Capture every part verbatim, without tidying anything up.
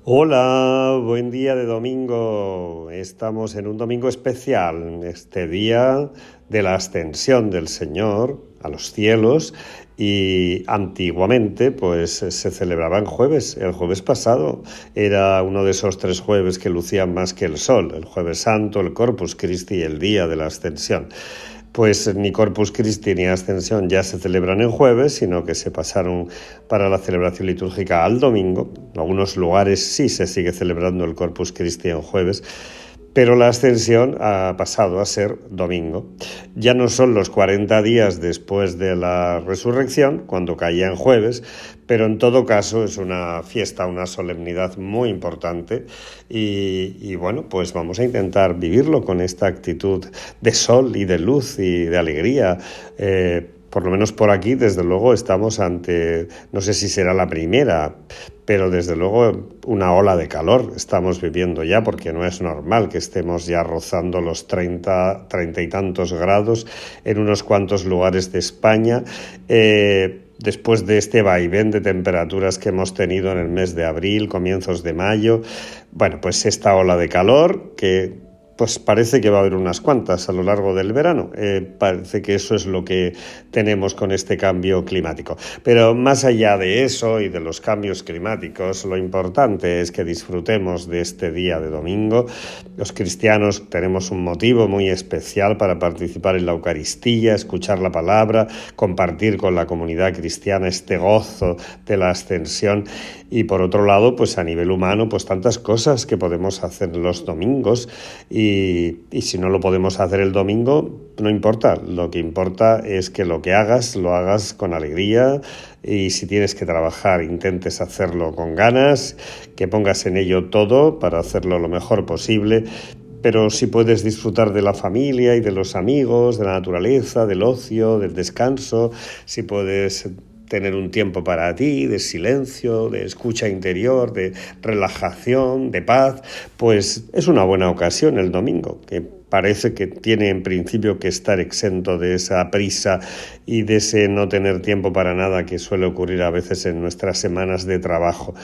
Hola, buen día de domingo. Estamos en un domingo especial, este día de la ascensión del Señor a los cielos, y antiguamente pues se celebraba en jueves. El jueves pasado era uno de esos tres jueves que lucían más que el sol: el Jueves Santo, el Corpus Christi y el día de la ascensión. Pues ni Corpus Christi ni Ascensión ya se celebran en jueves, sino que se pasaron para la celebración litúrgica al domingo. En algunos lugares sí se sigue celebrando el Corpus Christi en jueves, pero la Ascensión ha pasado a ser domingo. Ya no son los cuarenta días después de la resurrección, cuando caía en jueves, pero en todo caso es una fiesta, una solemnidad muy importante y, y bueno, pues vamos a intentar vivirlo con esta actitud de sol y de luz y de alegría. Eh, Por lo menos por aquí, desde luego, estamos ante, no sé si será la primera, pero desde luego una ola de calor estamos viviendo ya, porque no es normal que estemos ya rozando los treinta, treinta y tantos grados en unos cuantos lugares de España. Eh, Después de este vaivén de temperaturas que hemos tenido en el mes de abril, comienzos de mayo, bueno, pues esta ola de calor que pues parece que va a haber unas cuantas a lo largo del verano. Eh, parece que eso es lo que tenemos con este cambio climático. Pero más allá de eso y de los cambios climáticos, lo importante es que disfrutemos de este día de domingo. Los cristianos tenemos un motivo muy especial para participar en la Eucaristía, escuchar la palabra, compartir con la comunidad cristiana este gozo de la ascensión. Y por otro lado, pues a nivel humano, pues tantas cosas que podemos hacer los domingos. Y, y si no lo podemos hacer el domingo, no importa. Lo que importa es que lo que hagas, lo hagas con alegría, y si tienes que trabajar, intentes hacerlo con ganas, que pongas en ello todo para hacerlo lo mejor posible. Pero si puedes disfrutar de la familia y de los amigos, de la naturaleza, del ocio, del descanso, si puedes tener un tiempo para ti, de silencio, de escucha interior, de relajación, de paz, pues es una buena ocasión el domingo, que parece que tiene en principio que estar exento de esa prisa y de ese no tener tiempo para nada que suele ocurrir a veces en nuestras semanas de trabajo.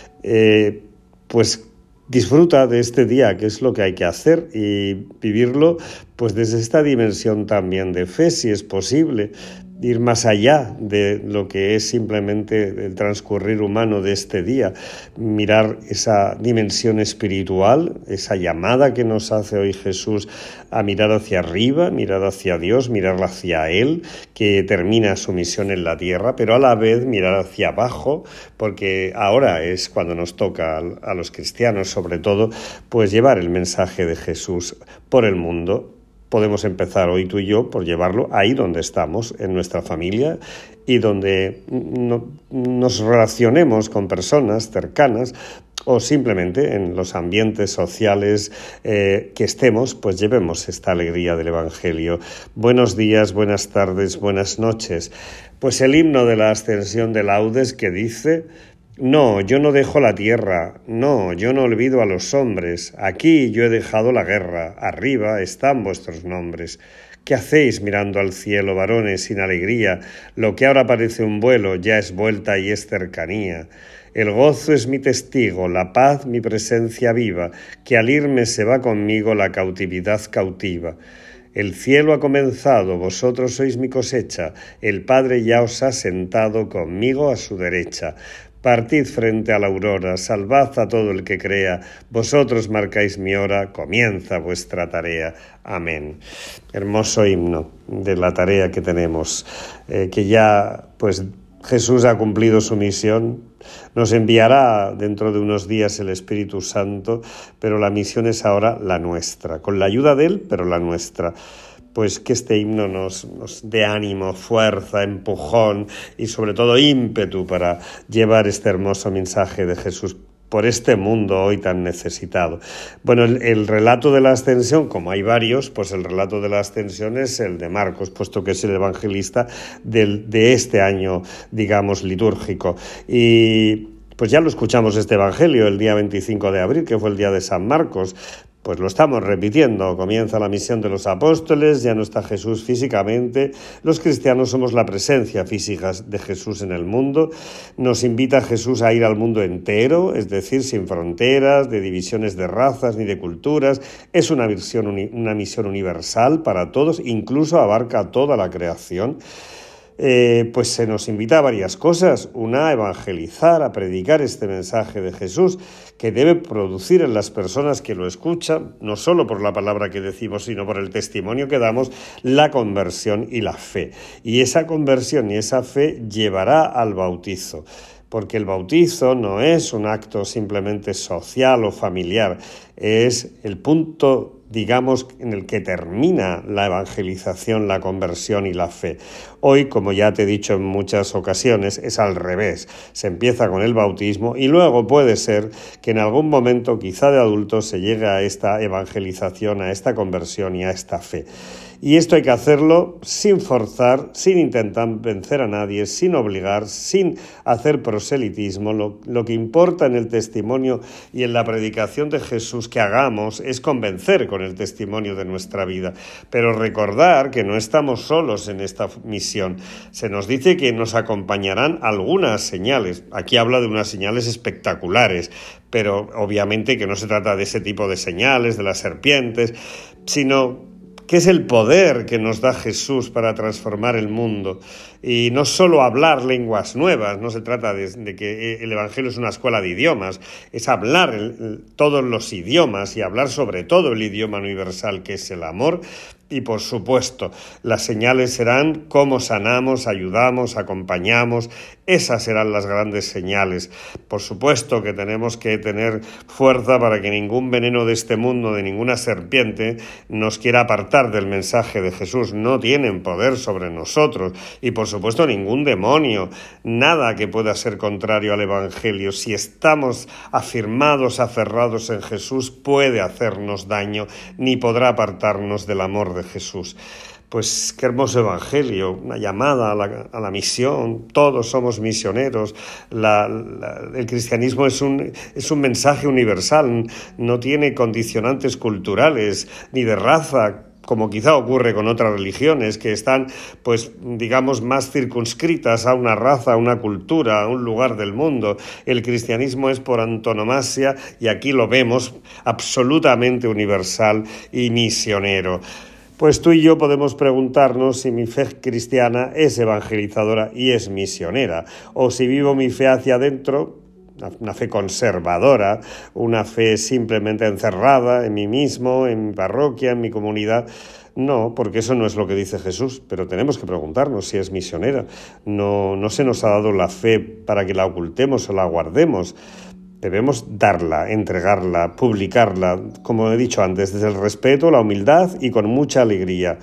Eh, pues disfruta de este día, que es lo que hay que hacer, y vivirlo pues desde esta dimensión también de fe, si es posible, ir más allá de lo que es simplemente el transcurrir humano de este día, mirar esa dimensión espiritual, esa llamada que nos hace hoy Jesús a mirar hacia arriba, mirar hacia Dios, mirar hacia Él, que termina su misión en la tierra, pero a la vez mirar hacia abajo, porque ahora es cuando nos toca a los cristianos, sobre todo, pues llevar el mensaje de Jesús por el mundo. Podemos empezar hoy tú y yo por llevarlo ahí donde estamos, en nuestra familia, y donde no, nos relacionemos con personas cercanas, o simplemente en los ambientes sociales eh, que estemos, pues llevemos esta alegría del Evangelio. Buenos días, buenas tardes, buenas noches. Pues el himno de la Ascensión de Laudes, que dice: no, yo no dejo la tierra, no, yo no olvido a los hombres, aquí yo he dejado la guerra, arriba están vuestros nombres. ¿Qué hacéis mirando al cielo, varones, sin alegría? Lo que ahora parece un vuelo ya es vuelta y es cercanía. El gozo es mi testigo, la paz mi presencia viva, que al irme se va conmigo la cautividad cautiva. El cielo ha comenzado, vosotros sois mi cosecha, el Padre ya os ha sentado conmigo a su derecha. Partid frente a la aurora, salvad a todo el que crea, vosotros marcáis mi hora, comienza vuestra tarea. Amén. Hermoso himno de la tarea que tenemos, eh, que ya pues Jesús ha cumplido su misión, nos enviará dentro de unos días el Espíritu Santo, pero la misión es ahora la nuestra, con la ayuda de Él, pero la nuestra. Pues que este himno nos, nos dé ánimo, fuerza, empujón y sobre todo ímpetu para llevar este hermoso mensaje de Jesús por este mundo hoy tan necesitado. Bueno, el, el relato de la ascensión, como hay varios, pues el relato de la ascensión es el de Marcos, puesto que es el evangelista del, de este año, digamos, litúrgico. Y pues ya lo escuchamos este evangelio el día veinticinco de abril, que fue el día de San Marcos. Pues lo estamos repitiendo, comienza la misión de los apóstoles, ya no está Jesús físicamente, los cristianos somos la presencia física de Jesús en el mundo, nos invita Jesús a ir al mundo entero, es decir, sin fronteras, de divisiones de razas ni de culturas, es una misión, una misión universal para todos, incluso abarca toda la creación. Eh, pues se nos invita a varias cosas. Una, a evangelizar, a predicar este mensaje de Jesús, que debe producir en las personas que lo escuchan, no solo por la palabra que decimos, sino por el testimonio que damos, la conversión y la fe. Y esa conversión y esa fe llevará al bautizo, porque el bautizo no es un acto simplemente social o familiar, es el punto, digamos, en el que termina la evangelización, la conversión y la fe. Hoy, como ya te he dicho en muchas ocasiones, es al revés. Se empieza con el bautismo y luego puede ser que en algún momento, quizá de adultos, se llegue a esta evangelización, a esta conversión y a esta fe. Y esto hay que hacerlo sin forzar, sin intentar vencer a nadie, sin obligar, sin hacer proselitismo. Lo, lo que importa en el testimonio y en la predicación de Jesús que hagamos es convencer con el testimonio de nuestra vida. Pero recordar que no estamos solos en esta misión. Se nos dice que nos acompañarán algunas señales. Aquí habla de unas señales espectaculares, pero obviamente que no se trata de ese tipo de señales, de las serpientes, sino que es el poder que nos da Jesús para transformar el mundo. Y no solo hablar lenguas nuevas, no se trata de, de que el Evangelio es una escuela de idiomas, es hablar el, el, todos los idiomas y hablar sobre todo el idioma universal que es el amor. Y por supuesto, las señales serán cómo sanamos, ayudamos, acompañamos. Esas serán las grandes señales. Por supuesto que tenemos que tener fuerza para que ningún veneno de este mundo, de ninguna serpiente, nos quiera apartar del mensaje de Jesús. No tienen poder sobre nosotros. Y por supuesto ningún demonio, nada que pueda ser contrario al Evangelio. Si estamos afirmados, aferrados en Jesús, puede hacernos daño, ni podrá apartarnos del amor de Jesús. Pues qué hermoso evangelio, una llamada a la, a la misión, todos somos misioneros, la, la, el cristianismo es un, es un mensaje universal, no tiene condicionantes culturales ni de raza, como quizá ocurre con otras religiones que están, pues, digamos, más circunscritas a una raza, a una cultura, a un lugar del mundo. El cristianismo es por antonomasia, y aquí lo vemos, absolutamente universal y misionero. Pues tú y yo podemos preguntarnos si mi fe cristiana es evangelizadora y es misionera, o si vivo mi fe hacia adentro, una fe conservadora, una fe simplemente encerrada en mí mismo, en mi parroquia, en mi comunidad. No, porque eso no es lo que dice Jesús, pero tenemos que preguntarnos si es misionera. No, no se nos ha dado la fe para que la ocultemos o la guardemos. Debemos darla, entregarla, publicarla, como he dicho antes, desde el respeto, la humildad y con mucha alegría.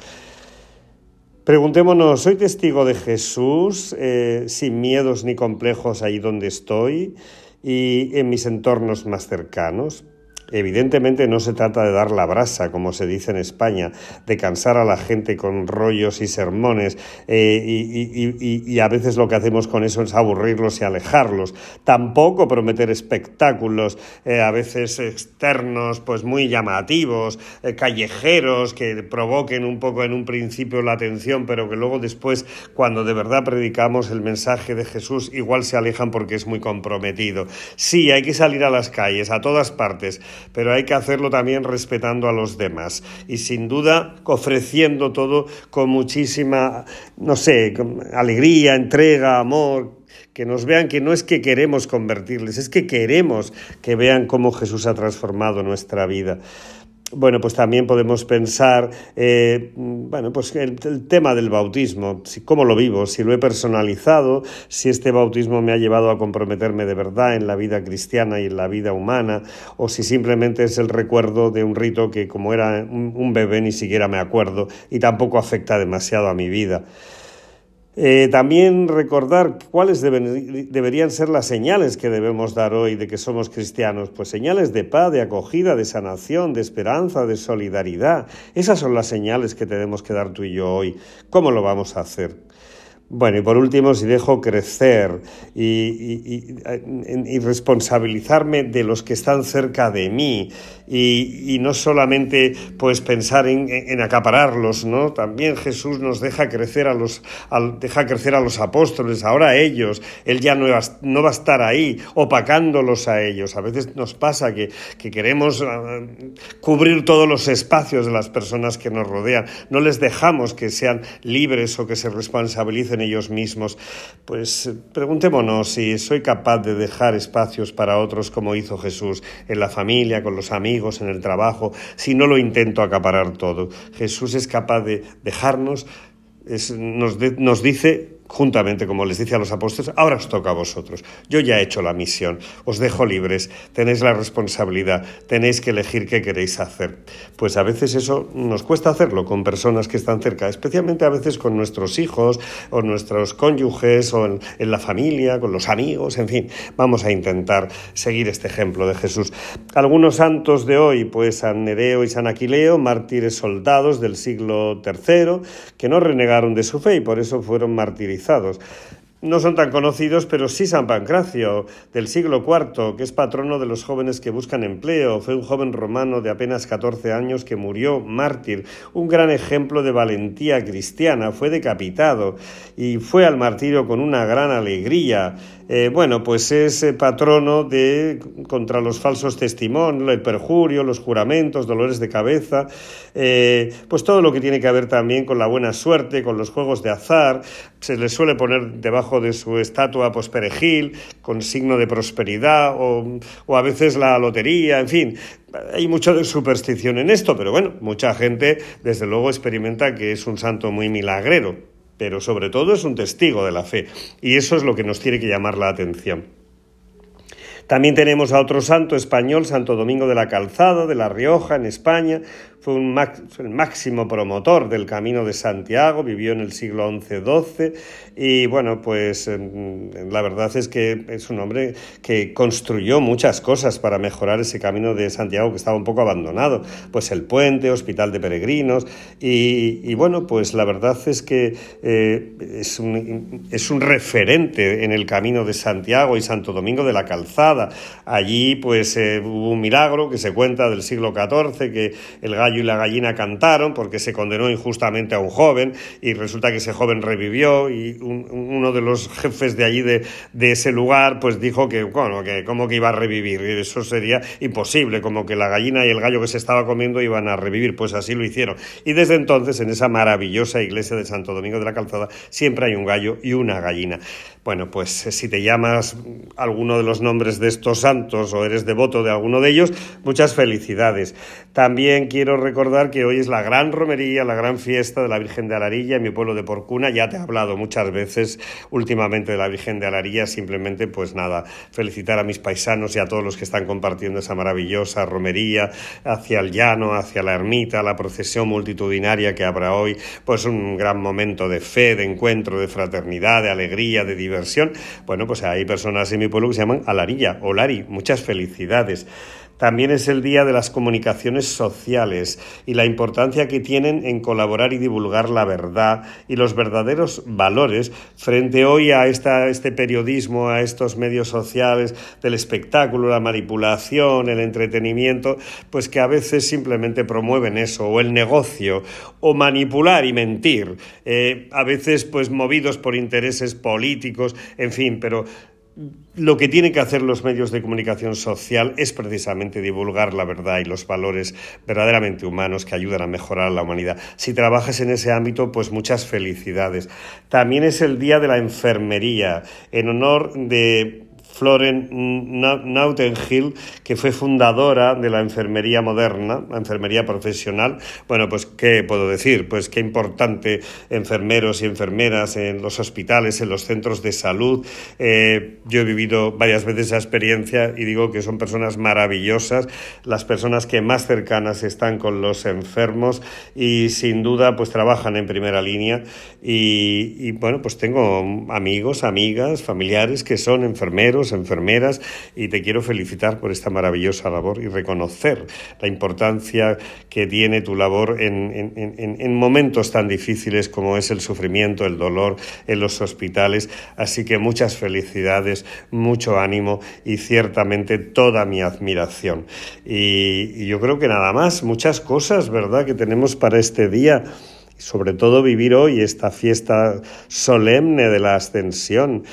Preguntémonos, ¿soy testigo de Jesús eh, sin miedos ni complejos ahí donde estoy y en mis entornos más cercanos? Evidentemente no se trata de dar la brasa, como se dice en España, de cansar a la gente con rollos y sermones, eh, y, y, y, y a veces lo que hacemos con eso es aburrirlos y alejarlos. Tampoco prometer espectáculos, eh, a veces externos, pues muy llamativos, eh, callejeros, que provoquen un poco en un principio la atención, pero que luego después, cuando de verdad predicamos el mensaje de Jesús, igual se alejan porque es muy comprometido. Sí, hay que salir a las calles, a todas partes, pero hay que hacerlo también respetando a los demás y sin duda ofreciendo todo con muchísima, no sé, alegría, entrega, amor, que nos vean que no es que queremos convertirles, es que queremos que vean cómo Jesús ha transformado nuestra vida. Bueno, pues también podemos pensar, eh, bueno, pues el, el tema del bautismo, si, cómo lo vivo, si lo he personalizado, si este bautismo me ha llevado a comprometerme de verdad en la vida cristiana y en la vida humana, o si simplemente es el recuerdo de un rito que como era un, un bebé ni siquiera me acuerdo y tampoco afecta demasiado a mi vida. Eh, también recordar cuáles deben, deberían ser las señales que debemos dar hoy de que somos cristianos. Pues señales de paz, de acogida, de sanación, de esperanza, de solidaridad. Esas son las señales que tenemos que dar tú y yo hoy. ¿Cómo lo vamos a hacer? Bueno, y por último, si dejo crecer y, y, y, y responsabilizarme de los que están cerca de mí y, y no solamente pues pensar en, en acapararlos, ¿no? También Jesús nos deja crecer a los, a, deja crecer a los apóstoles, ahora a ellos. Él ya no va, no va a estar ahí opacándolos a ellos. A veces nos pasa que, que queremos uh, cubrir todos los espacios de las personas que nos rodean. No les dejamos que sean libres o que se responsabilicen ellos mismos. Pues preguntémonos si soy capaz de dejar espacios para otros como hizo Jesús en la familia, con los amigos, en el trabajo, si no lo intento acaparar todo. Jesús es capaz de dejarnos, es, nos, de, nos dice, juntamente, como les dice a los apóstoles, ahora os toca a vosotros. Yo ya he hecho la misión, os dejo libres, tenéis la responsabilidad, tenéis que elegir qué queréis hacer. Pues a veces eso nos cuesta hacerlo con personas que están cerca, especialmente a veces con nuestros hijos o nuestros cónyuges o en, en la familia, con los amigos, en fin. Vamos a intentar seguir este ejemplo de Jesús. Algunos santos de hoy, pues San Nereo y San Aquileo, mártires soldados del siglo tercero, que no renegaron de su fe y por eso fueron martirizados. No son tan conocidos, pero sí San Pancracio, del siglo cuarto, que es patrono de los jóvenes que buscan empleo. Fue un joven romano de apenas catorce años que murió mártir, un gran ejemplo de valentía cristiana. Fue decapitado y fue al martirio con una gran alegría. Eh, bueno, pues es eh, patrono de contra los falsos testimonios, el perjurio, los juramentos, dolores de cabeza, eh, pues todo lo que tiene que ver también con la buena suerte, con los juegos de azar. Se le suele poner debajo de su estatua pues perejil, con signo de prosperidad, o, o a veces la lotería, en fin. Hay mucho de superstición en esto, pero bueno, mucha gente desde luego experimenta que es un santo muy milagrero, pero sobre todo es un testigo de la fe, y eso es lo que nos tiene que llamar la atención. También tenemos a otro santo español, Santo Domingo de la Calzada, de La Rioja, en España. Fue un max, el máximo promotor del Camino de Santiago, vivió en el siglo once doce y bueno, pues la verdad es que es un hombre que construyó muchas cosas para mejorar ese Camino de Santiago que estaba un poco abandonado, pues el puente, hospital de peregrinos y, y bueno, pues la verdad es que eh, es, un, es un referente en el Camino de Santiago y Santo Domingo de la Calzada. Allí pues eh, hubo un milagro que se cuenta del siglo catorce, que el gallo y la gallina cantaron porque se condenó injustamente a un joven y resulta que ese joven revivió y un, uno de los jefes de allí de, de ese lugar pues dijo que, bueno, que cómo que iba a revivir, y eso sería imposible, como que la gallina y el gallo que se estaba comiendo iban a revivir. Pues así lo hicieron, y desde entonces en esa maravillosa iglesia de Santo Domingo de la Calzada siempre hay un gallo y una gallina. Bueno, pues si te llamas alguno de los nombres de estos santos o eres devoto de alguno de ellos, muchas felicidades. También quiero recordar que hoy es la gran romería, la gran fiesta de la Virgen de Alarilla en mi pueblo de Porcuna. Ya te he hablado muchas veces últimamente de la Virgen de Alarilla. Simplemente, pues nada, felicitar a mis paisanos y a todos los que están compartiendo esa maravillosa romería hacia el llano, hacia la ermita, la procesión multitudinaria que habrá hoy. Pues un gran momento de fe, de encuentro, de fraternidad, de alegría, de diversión. Bueno, pues hay personas en mi pueblo que se llaman Alarilla o Lari. Muchas felicidades. También es el día de las comunicaciones sociales y la importancia que tienen en colaborar y divulgar la verdad y los verdaderos valores frente hoy a esta, este periodismo, a estos medios sociales del espectáculo, la manipulación, el entretenimiento, pues que a veces simplemente promueven eso, o el negocio, o manipular y mentir, eh, a veces pues movidos por intereses políticos, en fin, pero lo que tienen que hacer los medios de comunicación social es precisamente divulgar la verdad y los valores verdaderamente humanos que ayudan a mejorar la humanidad. Si trabajas en ese ámbito, pues muchas felicidades. También es el Día de la Enfermería, en honor de Florence Nightingale, que fue fundadora de la enfermería moderna, la enfermería profesional. Bueno, pues, ¿qué puedo decir? Pues qué importante enfermeros y enfermeras en los hospitales, en los centros de salud. Eh, yo he vivido varias veces esa experiencia y digo que son personas maravillosas, las personas que más cercanas están con los enfermos y sin duda pues trabajan en primera línea y, y bueno, pues tengo amigos, amigas, familiares que son enfermeros enfermeros, enfermeras, y te quiero felicitar por esta maravillosa labor y reconocer la importancia que tiene tu labor en, en, en, en momentos tan difíciles como es el sufrimiento, el dolor en los hospitales. Así que muchas felicidades, mucho ánimo y ciertamente toda mi admiración. Y, y yo creo que nada más, muchas cosas, ¿verdad?, que tenemos para este día. Sobre todo vivir hoy esta fiesta solemne de la Ascensión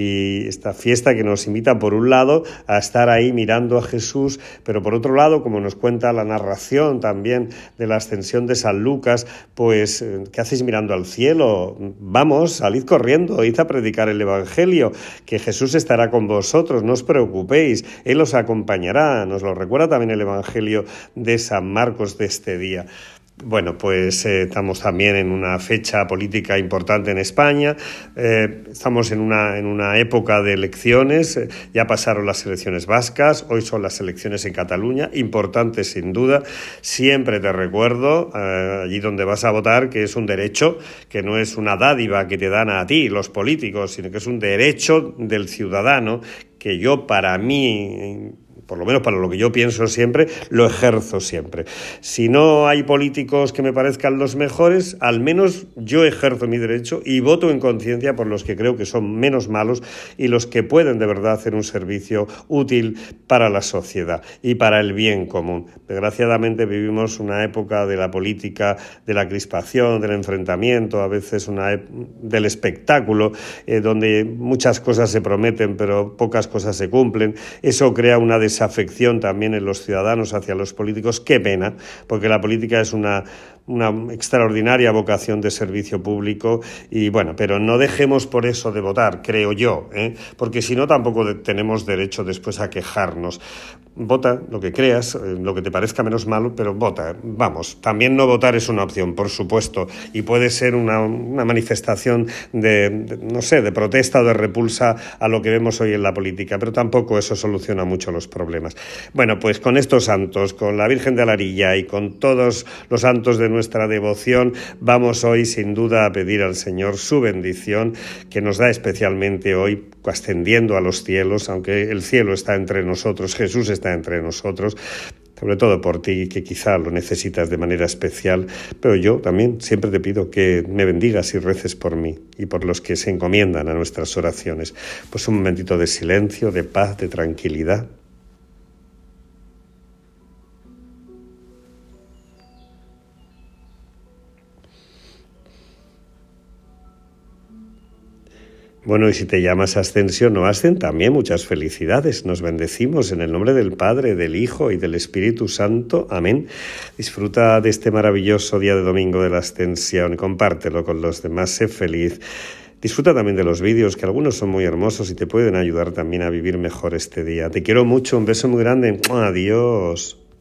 y esta fiesta que nos invita, por un lado, a estar ahí mirando a Jesús, pero por otro lado, como nos cuenta la narración también de la Ascensión de San Lucas, pues, ¿qué hacéis mirando al cielo? Vamos, salid corriendo, id a predicar el Evangelio, que Jesús estará con vosotros, no os preocupéis, Él os acompañará. Nos lo recuerda también el Evangelio de San Marcos de este día. Bueno, pues eh, estamos también en una fecha política importante en España, eh, estamos en una, en una época de elecciones, eh, ya pasaron las elecciones vascas, hoy son las elecciones en Cataluña, importantes sin duda. Siempre te recuerdo, eh, allí donde vas a votar, que es un derecho, que no es una dádiva que te dan a ti los políticos, sino que es un derecho del ciudadano que yo, para mí, por lo menos para lo que yo pienso siempre, lo ejerzo siempre. Si no hay políticos que me parezcan los mejores, al menos yo ejerzo mi derecho y voto en conciencia por los que creo que son menos malos y los que pueden de verdad hacer un servicio útil para la sociedad y para el bien común. Desgraciadamente vivimos una época de la política, de la crispación, del enfrentamiento, a veces una ep- del espectáculo, eh, donde muchas cosas se prometen pero pocas cosas se cumplen. Eso crea una desafección también en los ciudadanos hacia los políticos. Qué pena, porque la política es una, una extraordinaria vocación de servicio público y bueno, pero no dejemos por eso de votar, creo yo, ¿eh? Porque si no tampoco de, tenemos derecho después a quejarnos. Vota lo que creas, lo que te parezca menos malo, pero vota. Vamos, también no votar es una opción, por supuesto, y puede ser una, una manifestación de, de, no sé, de protesta o de repulsa a lo que vemos hoy en la política, pero tampoco eso soluciona mucho los problemas. Bueno, pues con estos santos, con la Virgen de Alarilla y con todos los santos de nuestra devoción, vamos hoy sin duda a pedir al Señor su bendición, que nos da especialmente hoy, ascendiendo a los cielos, aunque el cielo está entre nosotros, Jesús está entre nosotros, sobre todo por ti, que quizá lo necesitas de manera especial, pero yo también siempre te pido que me bendigas y reces por mí y por los que se encomiendan a nuestras oraciones. Pues un momentito de silencio, de paz, de tranquilidad. Bueno, y si te llamas Ascensión o Ascen, también muchas felicidades. Nos bendecimos en el nombre del Padre, del Hijo y del Espíritu Santo. Amén. Disfruta de este maravilloso día de domingo de la Ascensión. Compártelo con los demás. Sé feliz. Disfruta también de los vídeos, que algunos son muy hermosos y te pueden ayudar también a vivir mejor este día. Te quiero mucho. Un beso muy grande. Adiós.